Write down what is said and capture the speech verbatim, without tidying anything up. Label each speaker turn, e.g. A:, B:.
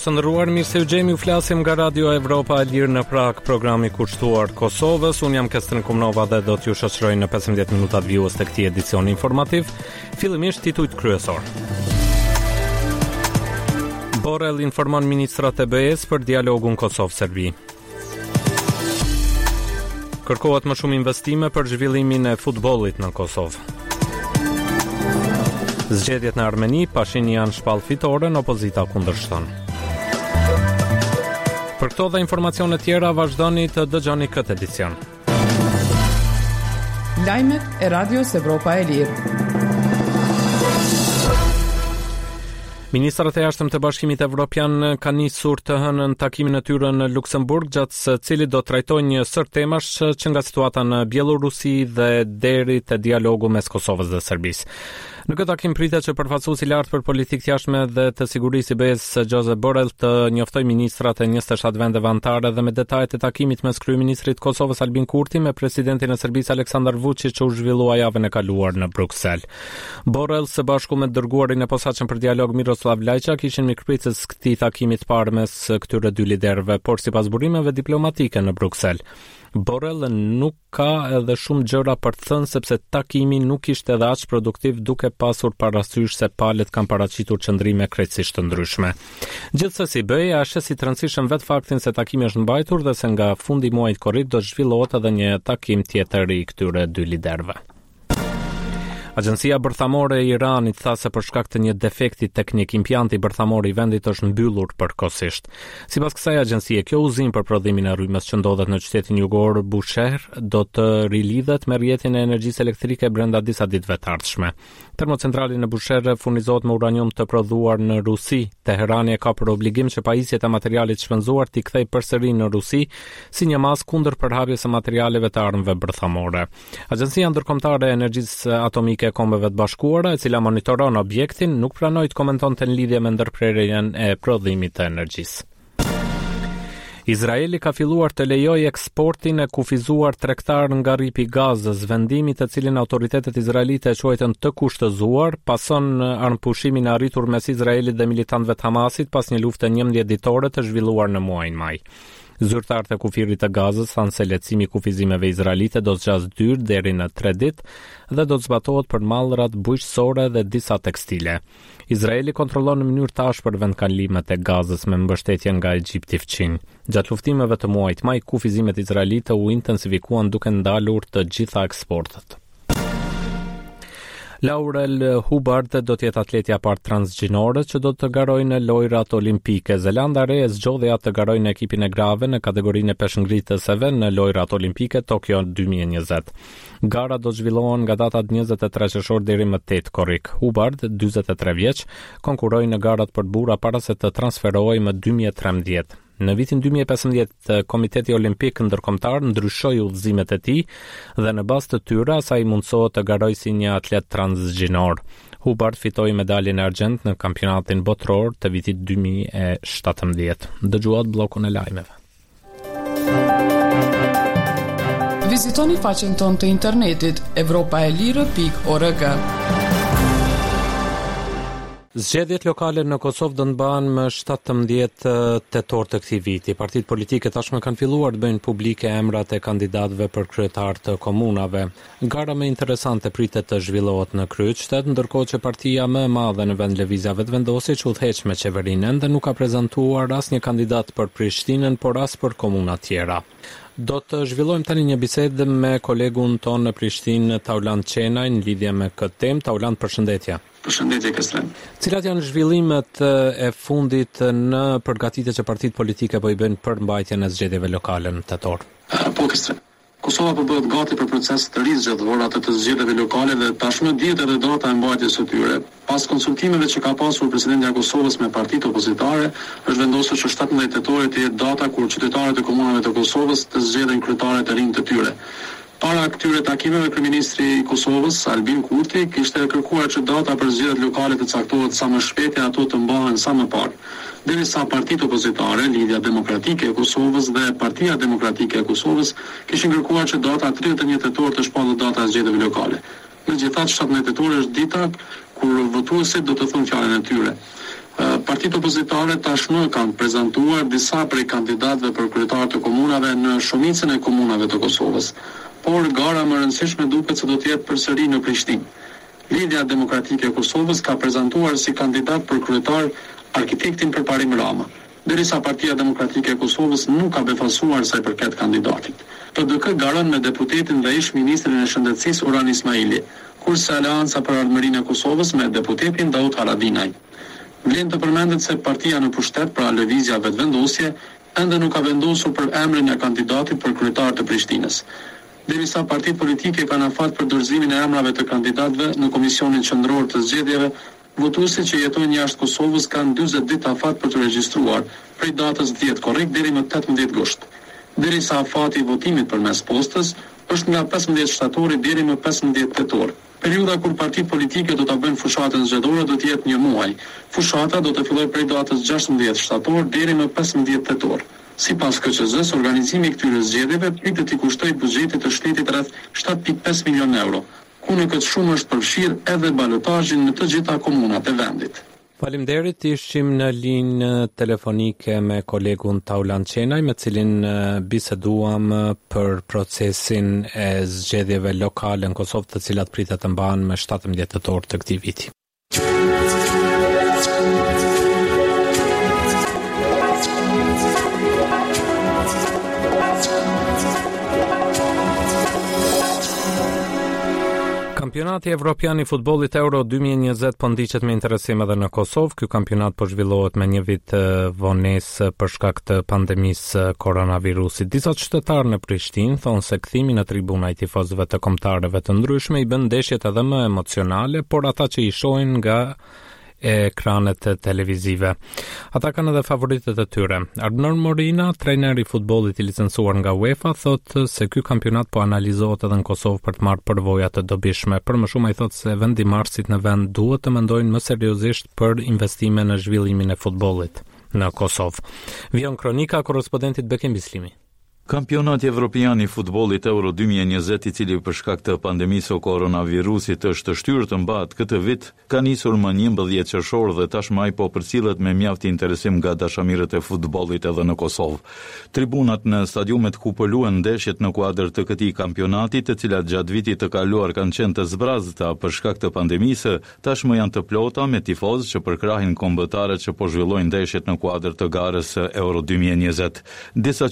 A: Shikues ndëruar, mirë se u gjemi, u flasim nga Radio Evropa e Lirë në Prag, programi kushtuar Kosovës. Unë jam Kestrin Kumnova dhe do t'ju shoqëroj në pesëmbëdhjetë minutat vjues të këtij edicioni informativ. Fillimisht titujt kryesor. Borrell informon ministrat e B E S për dialogun Kosovë-Serbi. Kërkohet më shumë investime për zhvillimin e futbollit në Kosovë. Zgjedhjet në Armeni, Pashinyan shpall fitoren, opozita kundërshton. Për këto dhe informacione tjera vazhdoni të dëgjoni këtë edicion.
B: Lajmet e Radios Evropa e Lirë.
A: Ministrat e jashtëm të Bashkimit Evropian kanë nisur të hënën takimin e tyre në Luksemburg, gjatë së cilit do trajtojnë një sër temash që nga situata në Bielorusi dhe deri te dialogu mes Kosovës dhe Serbisë. Në këtë takim pritet që përfaqësuesi i lartë për politikë të jashtme dhe të sigurisë i B E S Josep Borrell të njoftojë ministrat e njëzet e shtatë vendeve anëtare dhe me detajet e takimit mes kryeministrit të Kosovës Albin Kurti me presidentin e Serbisë Aleksandar Vučić që u zhvillua javën e kaluar në Bruksel. Borrell së bashku me dërguarin e posaçëm për dialog Miroslav Lajçak kishin mikpritës këtij takimi të parë mes këtyre dy liderëve, por sipas burimeve diplomatike në Bruksel, Borrell nuk ka edhe shumë gjëra për të thënë sepse takimi nuk ishte edhe aq produktiv duke pasur parasysh se palët kanë paraqitur qëndrime krejtësisht të ndryshme. Gjithsesi, B E A është si të rëndësishëm vetë faktin se takimi është mbajtur dhe se nga fundi i muajit korrik do të zhvillohet edhe një takim tjetër i këtyre dy liderëve. Agjencia bërthamore e Iranit tha se për shkak të një defekti teknik, impjanti bërthamor i vendit është mbyllur përkohësisht. Sipas kësaj agjencie, kjo udhëzim për prodhimin e rrymës që ndodhet në qytetin jugor Bushehr do të rilidhet me rrjetin e energjisë elektrike brenda disa ditëve të ardhshme. Termocentrali në Bushehr furnizohet me uranium të prodhuar në Rusi. Teherani e ka për obligim që pajisjet e materialit shpenzuar t'i kthejë përsëri në Rusi si një masë kundër përhapjes së materialeve të armëve bërthamore. Agjencia ndërkombëtare e energjisë atomike e Kombeve të Bashkuara, e cila monitoron objektin, nuk pranoi të komentonte në lidhje me ndërprerjen e prodhimit të energjisë. Izraeli ka filluar të lejojë eksportin e kufizuar tregtar nga rripi i Gazës, vendimi të cilin autoritetet izraelite e quajtën të kushtëzuar, pason armëpushimin e arritur mes Izraelit dhe militantëve të Hamasit pas një lufte njëmbëdhjetë ditore të zhvilluar në muajin maj. Zyrtarët e kufirit të Gazës thanë se lehtësimi i kufizimeve izraelite do të zgjasë dy deri në tre ditë dhe do të zbatohet për mallrat bujqësore dhe disa tekstile. Izraeli kontrollon në mënyrë të ashpër vendkallimet e Gazës me mbështetje nga Egjipti fqinj. Gjatë luftimeve të muajit maj, kufizimet izraelite u intensifikuan duke ndalur të gjitha eksportet. Laurel Hubbard do të jetë atletja parë transgjinore që do të garojë në lojrat olimpike. Zelanda e Re zgjodhi atë të garojë në ekipin e grave në kategorinë e peshngritëseve në lojrat olimpike Tokyo dy mijë e njëzet. Gara do të zhvillohen nga data njëzet e tre qershor deri më tetë korrik. Hubbard, dyzet e tre vjeç, konkuroi në garat për burra para se të transferohej më dy mijë e trembëdhjetë. Në vitin dy mijë e pesëmbëdhjetë, Komiteti Olimpik Ndërkombëtar ndryshoi udhëzimet e tij dhe në bazë të tyre ai mundsohet të garojë si një atlet transgjinor. Hubbard fitoi medaljen e argjend në kampionatin botror të vitit dy mijë e shtatëmbëdhjetë. Dëgjuat bllokun e lajmeve.
B: Vizitoni faqen tonë të internetit evropaelire pikë org.
A: Zgjedhjet lokale në Kosovë do të mbahen më shtatëmbëdhjetë tetor të këtij viti. Partitë politike tashmë kanë filluar të bëjnë publike emrat e kandidatëve për kryetar të komunave. Gara më interesante pritet të zhvillohet në kryeqytet, ndërkohë që partia më e madhe në vend lëvizjave të vendosur që udhëheq me qeverinë ende nuk ka prezantuar asnjë kandidat për Prishtinën, por as për komuna tjera. Do të zhvillojmë tani një bisedë me kolegun tonë në Prishtinë, Tauland Çenaj, në lidhje me këtë temë. Tauland, përshëndetje.
C: Përshëndetje, Kestren.
A: Cilat janë zhvillimet e fundit në përgatitjet që partitë politike po i bëjnë për mbajtjen e zgjedhjeve lokale në tetor?
C: Po, Kestren. Kosova po bëhet gati për proces të rizgjedhor atë të zgjedhjeve lokale dhe tashmë dihet edhe data e mbajtjes së tyre. Pas konsultimeve që ka pasur presidenti i Kosovës me partitë opozitare, është vendosur që shtatëmbëdhjetë tetor të jetë data kur qytetarët e komunave të Kosovës të zgjedhin kryetarët e rinj të tyre. Para këtyre takimeve, kryeministri i Kosovës, Albin Kurti, kishte kërkuar që data për zgjedhjet lokale të caktohet sa më shpejt e ato të mbahen sa më parë. Derisa partitë opozitare, Lidhja Demokratike e Kosovës dhe Partia Demokratike e Kosovës, kishin kërkuar që data tridhjetë e një tetor të shpallet data e zgjedhjeve lokale. Megjithatë, shtatëmbëdhjetë tetor është dita kur votuesit do të thonë fjalën e tyre. Partitë opozitare tashmë kanë prezantuar disa prej kandidatëve për kryetar të komunave në shumicën e komunave të Kosovës, por gara më e rëndësishme duket se do të jetë përsëri në Prishtinë. Lidhja Demokratike e Kosovës ka prezantuar si kandidat për kryetar arkitektin Përparim Rama, derisa Partia Demokratike e Kosovës nuk ka befasuar sa i përket kandidatit. P D K garon me deputetin dhe ish ministrin e Shëndetësisë Uran Ismaili, kurse Aleanca për Ardhmërinë e Kosovës me deputetin Daud Haradinaj. Vlen të përmendet se partia në pushtet pra lëvizja vetëvendosje ende nuk ka vendosur për emrin e kandidatit për kryetar të Prishtinës. Derisa partitë politike kanë afat për dorëzimin e emrave të kandidatëve në Komisionin Qendror të Zgjedhjeve, votuesit që jetojnë jashtë Kosovës kanë dyzet ditë afat për të regjistruar prej datës dhjetë korrekt deri më tetëmbëdhjetë gusht. Derisa afati i votimit përmes postës është nga pesëmbëdhjetë shtatori deri më pesëmbëdhjetë tetor. Periudha kur partitë politike do ta bëjnë fushatën zgjedhore do të jetë një muaj. Fushata do të fillojë prej datës gjashtëmbëdhjetë shtator deri më pesëmbëdhjetë tetor. Sipas K Q Z-s, organizimi i këtyre zgjedhjeve pritet të kushtojë buxhetit të shtetit rreth shtatë pikë pesë milion euro, ku në këtë shumë është përfshirë edhe balotazhin në të gjitha komunat e vendit.
A: Faleminderit, ishim në linjë telefonike me kolegun Taulan Qenaj, me cilin biseduam për procesin e zgjedhjeve lokale në Kosovë, të cilat pritet të mbahen më shtatëmbëdhjetë tetor të këtij viti. Kampionati evropian i futbollit Euro dy mijë e njëzet po ndiqet me interesim edhe në Kosovë. Ky kampionat po zhvillohet me një vit vonesë për shkak të pandemisë koronavirusit. Disa qytetarë në Prishtinë thonë se kthimi në tribuna i tifozëve të kombëtarëve të ndryshme i bën ndeshjet edhe më emocionale, por ata që i shohin nga ekranet televizive. Ata kanë edhe favoritet e tyre. Arnor Morina, trajneri i futbollit i licencuar nga UEFA, thotë se ky kampionat po analizohet edhe në Kosovë për të marrë përvoja të dobishme. Për më shumë ai thotë se vendimarrësit në vend duhet të mendojnë më seriozisht për investime në zhvillimin e futbollit në Kosovë. Vion kronika korrespondentit Bekim Bislimi.
D: Kampionati Evropian i futbollit Euro dy mijë e njëzet, i cili për shkak të pandemisë o koronavirusit është shtyrë të mbahet këtë vit, ka nisur më njëmbëdhjetë qershor dhe tashmë ai po përcillet me mjaft interesim nga dashamirët e futbollit edhe në Kosovë. Tribunat në stadiumet ku po luhen ndeshjet në kuadër të këtij kampionati, të cilat gjatë vitit të kaluar kanë qenë të zbrazëta për shkak të pandemisë, tashmë janë të plota me tifozë që përkrahin kombëtarët që po zhvillojnë ndeshjet në kuadër të garës Euro dy mijë e njëzet. Disa